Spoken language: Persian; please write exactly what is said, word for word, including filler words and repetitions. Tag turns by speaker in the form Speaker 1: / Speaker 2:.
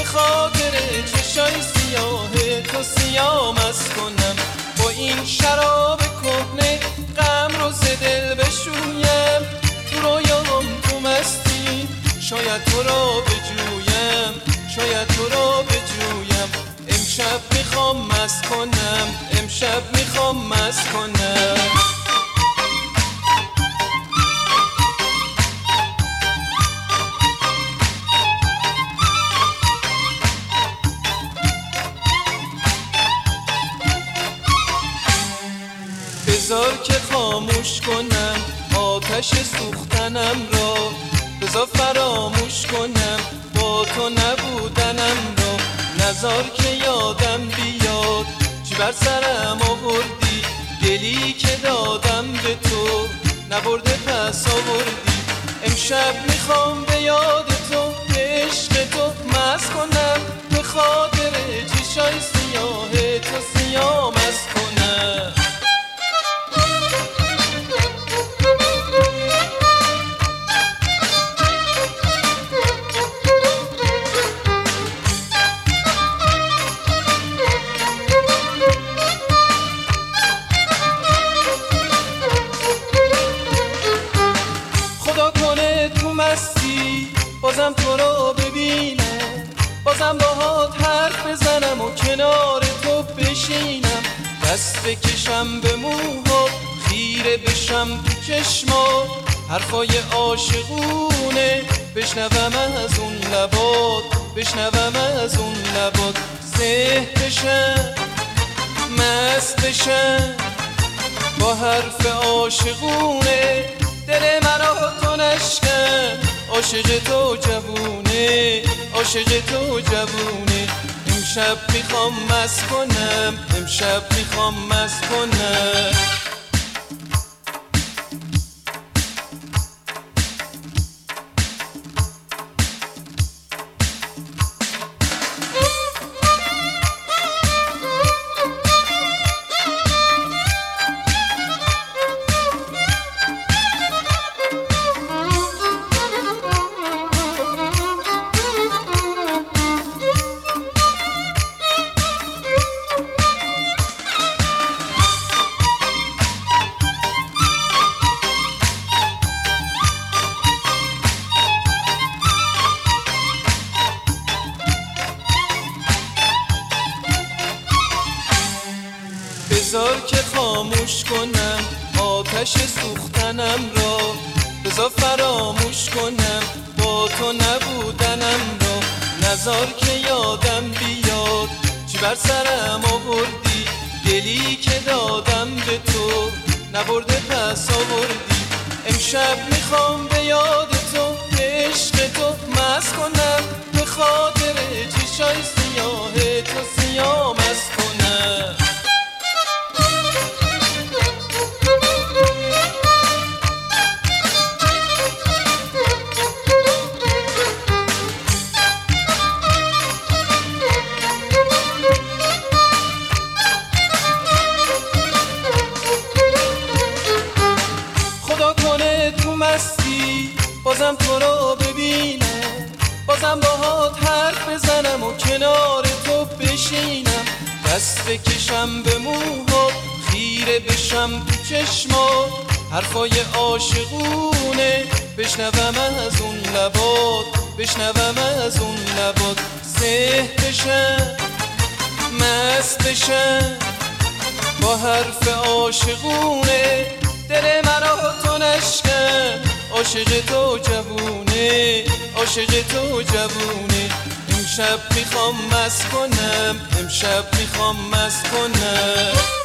Speaker 1: خاطر چشای سیاه تو سیامس کنم، با این شراب کهنه غم رو ز دل بشویم. تو رویام تو مستی شاید تو را بجویم، شاید تو را بجویم. امشب میخوام مست کنم، امشب میخوام مست کنم. بذار که خاموش کنم آتش سوختنم را، بذار فراموش کنم با تو نبودنم را. نذار که یادم بیاد چی بر سرم آوردی، دلی که دادم به تو نبرده پس آوردی. امشب میخوام به یاد تو به عشق تو مست کنم، به خاطر چشای سیاه تو سیامس کنم. بازم تو رو ببینم، بازم باهات حرف بزنم و کنار تو بشینم. دست بکشم به موها خیره بشم تو چشما، حرفای عاشقونه بشنوم از اون لبات، بشنوم از اون لبات. زه بشم مست بشم با حرف عاشقونه، دل مرا تو نشکن. عاشق تو جوونه، عاشق تو جوونه. امشب میخوام مست کنم، امشب میخوام مست کنم. بذار که خاموش کنم آتش سوختنم را، بذار فراموش کنم با تو نبودنم را. نذار که یادم بیاد چی بر سرم آوردی، دلی که دادم به تو نبرده پس آوردی. امشب میخوام به یاد تو به عشق تو مست کنم، به خاطر چشای سیاه تو سیامس کنم. بازم تو رو ببینم، بازم باهات حرف بزنم و کنار تو بشینم. دست بکشم به موها خیره بشم تو چشما، حرفای عاشقونه بشنوم از اون لبات، بشنوم از اون لبات. زه بشم مست بشم با حرف عاشقونه، دل مرا تو نشکن. عاشق تو جوونه، عاشق تو جوونه. امشب میخوام مست کنم، امشب میخوام مست کنم.